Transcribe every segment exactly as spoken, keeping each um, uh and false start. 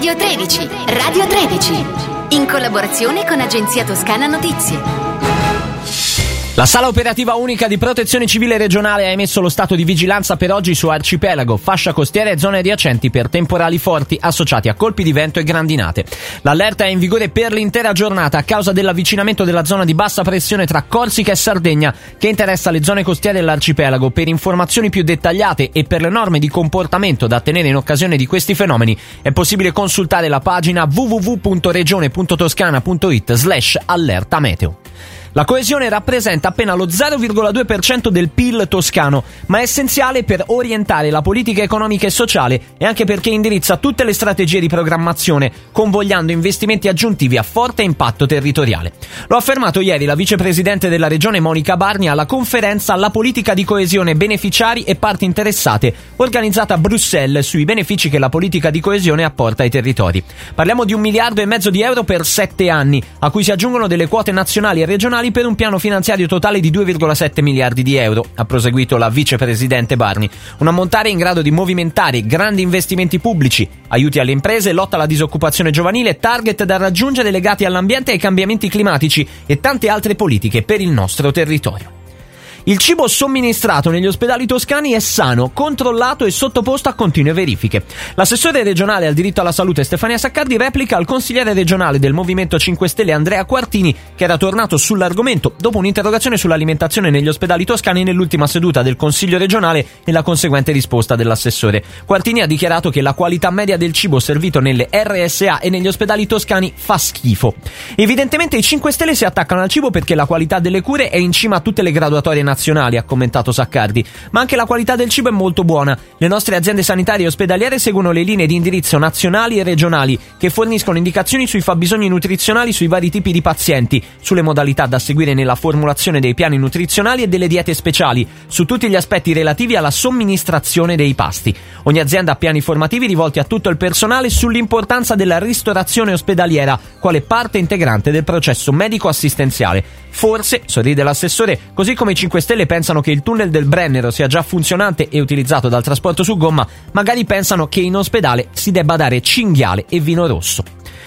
Radio tredici, Radio tredici, in collaborazione con Agenzia Toscana Notizie. La Sala Operativa Unica di Protezione Civile Regionale ha emesso lo stato di vigilanza per oggi su arcipelago, fascia costiera e zone adiacenti per temporali forti associati a colpi di vento e grandinate. L'allerta è in vigore per l'intera giornata a causa dell'avvicinamento della zona di bassa pressione tra Corsica e Sardegna che interessa le zone costiere dell'arcipelago. Per informazioni più dettagliate e per le norme di comportamento da tenere in occasione di questi fenomeni è possibile consultare la pagina w w w punto regione punto toscana punto it slash allerta meteo. La coesione rappresenta appena lo zero virgola due per cento del P I L toscano, ma è essenziale per orientare la politica economica e sociale e anche perché indirizza tutte le strategie di programmazione, convogliando investimenti aggiuntivi a forte impatto territoriale. Lo ha affermato ieri la vicepresidente della regione Monica Barni alla conferenza La politica di coesione, beneficiari e parti interessate, organizzata a Bruxelles sui benefici che la politica di coesione apporta ai territori. Parliamo di un miliardo e mezzo di euro per sette anni, a cui si aggiungono delle quote nazionali e regionali per un piano finanziario totale di due virgola sette miliardi di euro, ha proseguito la vicepresidente Barni. Un ammontare in grado di movimentare grandi investimenti pubblici, aiuti alle imprese, lotta alla disoccupazione giovanile, target da raggiungere legati all'ambiente e ai cambiamenti climatici e tante altre politiche per il nostro territorio. Il cibo somministrato negli ospedali toscani è sano, controllato e sottoposto a continue verifiche. L'assessore regionale al diritto alla salute Stefania Saccardi replica al consigliere regionale del Movimento cinque Stelle Andrea Quartini, che era tornato sull'argomento dopo un'interrogazione sull'alimentazione negli ospedali toscani nell'ultima seduta del Consiglio regionale e la conseguente risposta dell'assessore. Quartini ha dichiarato che la qualità media del cibo servito nelle R S A e negli ospedali toscani fa schifo. Evidentemente i cinque Stelle si attaccano al cibo perché la qualità delle cure è in cima a tutte le graduatorie nazionali. nazionali, ha commentato Saccardi, ma anche la qualità del cibo è molto buona. Le nostre aziende sanitarie e ospedaliere seguono le linee di indirizzo nazionali e regionali che forniscono indicazioni sui fabbisogni nutrizionali sui vari tipi di pazienti, sulle modalità da seguire nella formulazione dei piani nutrizionali e delle diete speciali, su tutti gli aspetti relativi alla somministrazione dei pasti. Ogni azienda ha piani formativi rivolti a tutto il personale sull'importanza della ristorazione ospedaliera quale parte integrante del processo medico-assistenziale. Forse, sorride l'assessore, così come i cinque Stelle pensano che il tunnel del Brennero sia già funzionante e utilizzato dal trasporto su gomma, magari pensano che in ospedale si debba dare cinghiale e vino rosso.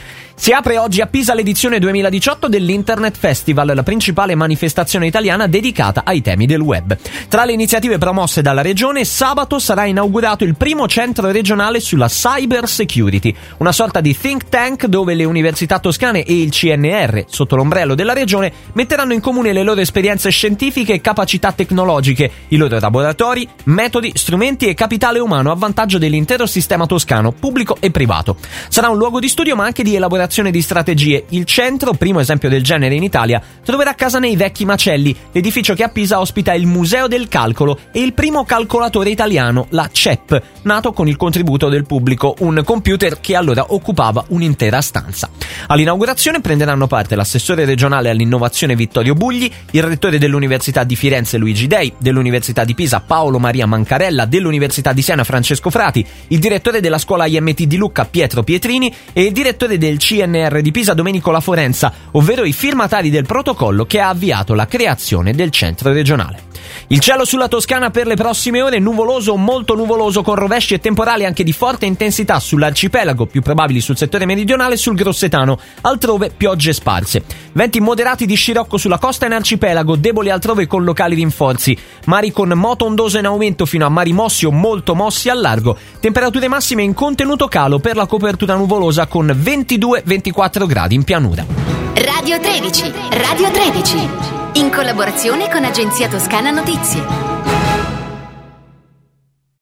Si apre oggi a Pisa l'edizione duemiladiciotto dell'Internet Festival, la principale manifestazione italiana dedicata ai temi del web. Tra le iniziative promosse dalla regione, sabato sarà inaugurato il primo centro regionale sulla cyber security, una sorta di think tank dove le università toscane e il C N R, sotto l'ombrello della regione, metteranno in comune le loro esperienze scientifiche e capacità tecnologiche, i loro laboratori, metodi, strumenti e capitale umano a vantaggio dell'intero sistema toscano, pubblico e privato. Sarà un luogo di studio ma anche di elaborazione di strategie. Il centro, primo esempio del genere in Italia, troverà casa nei Vecchi Macelli, l'edificio che a Pisa ospita il Museo del Calcolo e il primo calcolatore italiano, la C E P, nato con il contributo del pubblico, un computer che allora occupava un'intera stanza. All'inaugurazione prenderanno parte l'assessore regionale all'innovazione Vittorio Bugli, il rettore dell'Università di Firenze Luigi Dei, dell'Università di Pisa Paolo Maria Mancarella, dell'Università di Siena Francesco Frati, il direttore della scuola I M T di Lucca Pietro Pietrini e il direttore del C N R di Pisa Domenico La Forenza, ovvero i firmatari del protocollo che ha avviato la creazione del centro regionale. Il cielo sulla Toscana per le prossime ore nuvoloso o molto nuvoloso con rovesci e temporali anche di forte intensità sull'arcipelago, più probabili sul settore meridionale e sul grossetano, altrove piogge sparse. Venti moderati di scirocco sulla costa in arcipelago, deboli altrove con locali rinforzi. Mari con moto ondoso in aumento fino a mari mossi o molto mossi al largo. Temperature massime in contenuto calo per la copertura nuvolosa con ventidue ventiquattro gradi in pianura. Radio tredici, Radio tredici, in collaborazione con Agenzia Toscana Notizie.